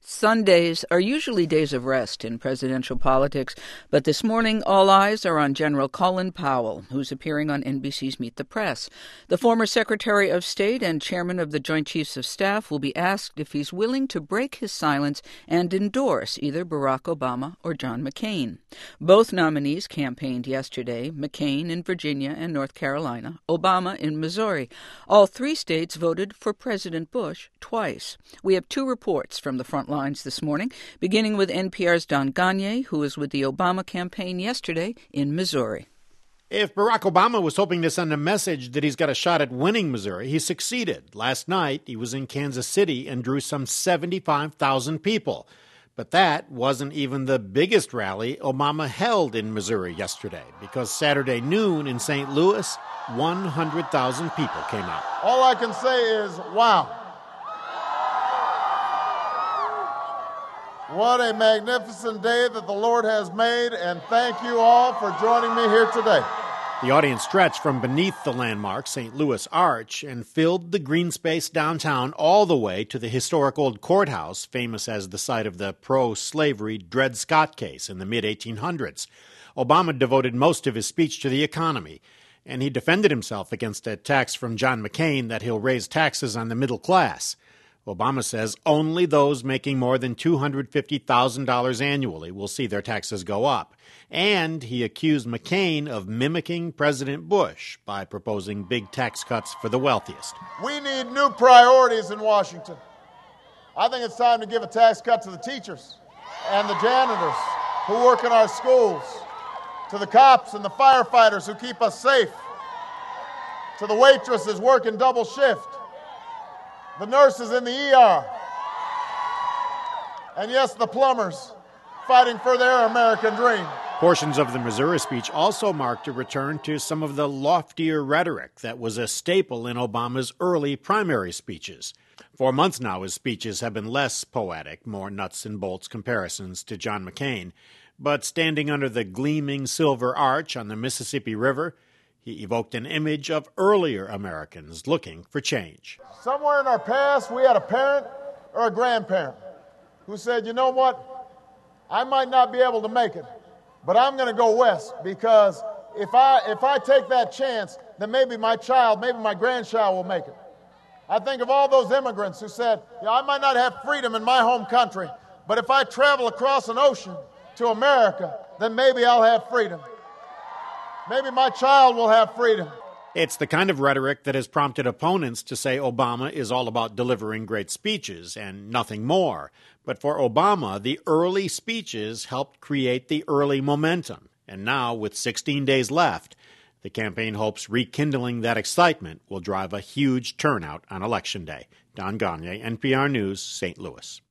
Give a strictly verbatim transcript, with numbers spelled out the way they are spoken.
Sundays are usually days of rest in presidential politics, but this morning all eyes are on General Colin Powell, who's appearing on N B C's Meet the Press. The former Secretary of State and Chairman of the Joint Chiefs of Staff will be asked if he's willing to break his silence and endorse either Barack Obama or John McCain. Both nominees campaigned yesterday, McCain in Virginia and North Carolina, Obama in Missouri. All three states voted for President Bush twice. We have two reports from the front line this morning, beginning with N P R's Don Gonyea, who was with the Obama campaign yesterday in Missouri. If Barack Obama was hoping to send a message that he's got a shot at winning Missouri, he succeeded. Last night, he was in Kansas City and drew some seventy-five thousand people. But that wasn't even the biggest rally Obama held in Missouri yesterday, because Saturday noon in Saint Louis, one hundred thousand people came out. All I can say is, wow. What a magnificent day that the Lord has made, and thank you all for joining me here today. The audience stretched from beneath the landmark Saint Louis Arch and filled the green space downtown all the way to the historic old courthouse, famous as the site of the pro-slavery Dred Scott case in the mid eighteen hundreds. Obama devoted most of his speech to the economy, and he defended himself against attacks from John McCain that he'll raise taxes on the middle class. Obama says only those making more than two hundred fifty thousand dollars annually will see their taxes go up. And he accused McCain of mimicking President Bush by proposing big tax cuts for the wealthiest. We need new priorities in Washington. I think it's time to give a tax cut to the teachers and the janitors who work in our schools, to the cops and the firefighters who keep us safe, to the waitresses working double shift, the nurses in the E R, and yes, the plumbers fighting for their American dream. Portions of the Missouri speech also marked a return to some of the loftier rhetoric that was a staple in Obama's early primary speeches. For months now, his speeches have been less poetic, more nuts and bolts comparisons to John McCain. But standing under the gleaming silver arch on the Mississippi River, he evoked an image of earlier Americans looking for change. Somewhere in our past, we had a parent or a grandparent who said, you know what, I might not be able to make it, but I'm going to go west, because if I if I take that chance, then maybe my child, maybe my grandchild will make it. I think of all those immigrants who said, yeah, I might not have freedom in my home country, but if I travel across an ocean to America, then maybe I'll have freedom. Maybe my child will have freedom. It's the kind of rhetoric that has prompted opponents to say Obama is all about delivering great speeches and nothing more. But for Obama, the early speeches helped create the early momentum. And now, with sixteen days left, the campaign hopes rekindling that excitement will drive a huge turnout on Election Day. Don Gonyea, N P R News, Saint Louis.